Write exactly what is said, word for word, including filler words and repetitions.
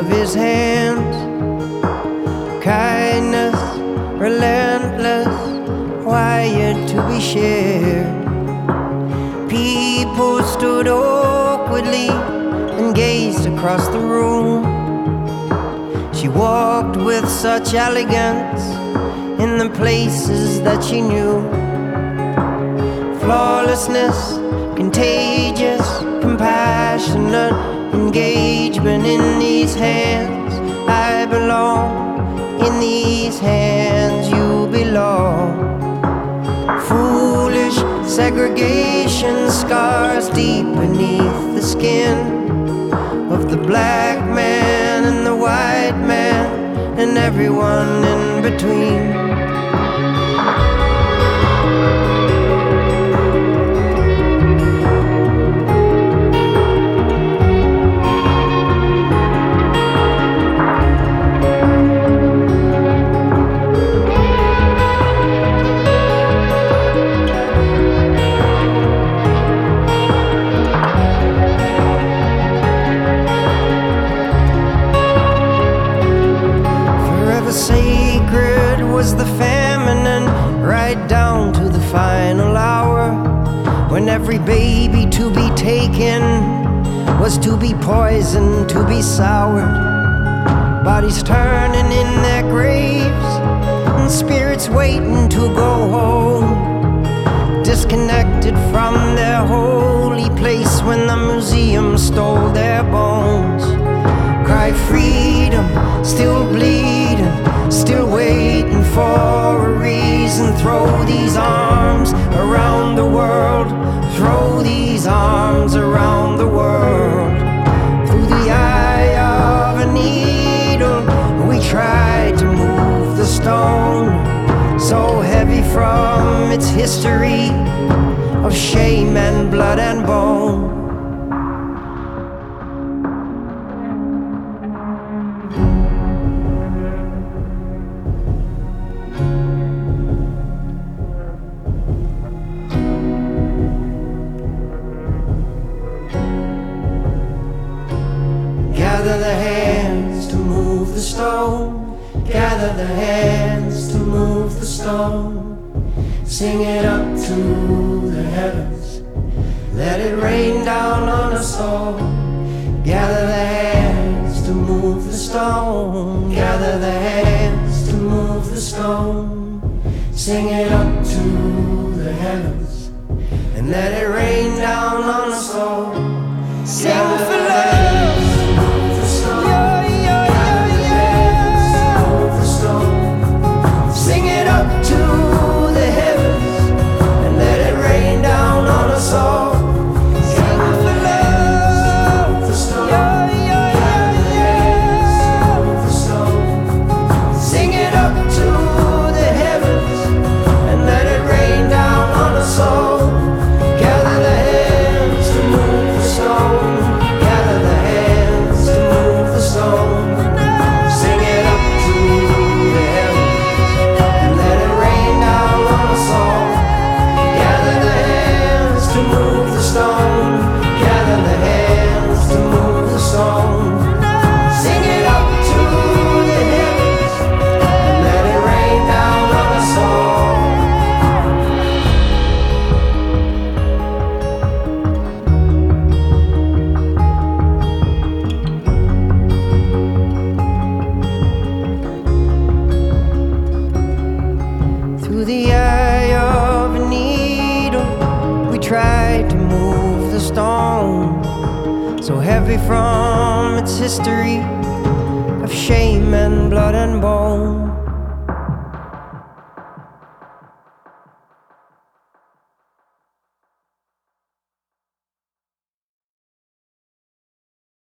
of his hands. Kindness, relentless, wired to be shared. People stood awkwardly and gazed across the room. She walked with such elegance in the places that she knew. Flawlessness, contagious, compassionate engagement in these hands. I belong, in these hands you belong. Foolish segregation scars deep beneath the skin of the black man and the white man and everyone in between. Sacred was the feminine, right down to the final hour, when every baby to be taken was to be poisoned, to be soured. Bodies turning in their graves and spirits waiting to go home, disconnected from their holy place when the museum stole their bones. Cry freedom, still bleeding, still waiting for a reason. Throw these arms around the world, throw these arms around the world. Through the eye of a needle, we try to move the stone, so heavy from its history of shame and blood and bone. Gather the hands to move the stone. Gather the hands to move the stone. Sing it up to the heavens. Let it rain down on us all. Gather the hands to move the stone. Gather the hands to move the stone. Sing it up to the heavens and let it rain down on us all. Sing for love. Sing it up to the heavens and let it rain down on us all. Sing for love. Yeah, yeah, yeah, yeah. Sing it up to the heavens and let it rain down on us all. Gather the hands to move the stone. Gather the hands to move the stone. Sing it up to the heavens. To move the stone, gather the hands to move the stone. Sing it up to the heavens and let it rain down on us all. Through the eye of a needle, we tried to move the stone, so heavy from its history of shame and blood and bone.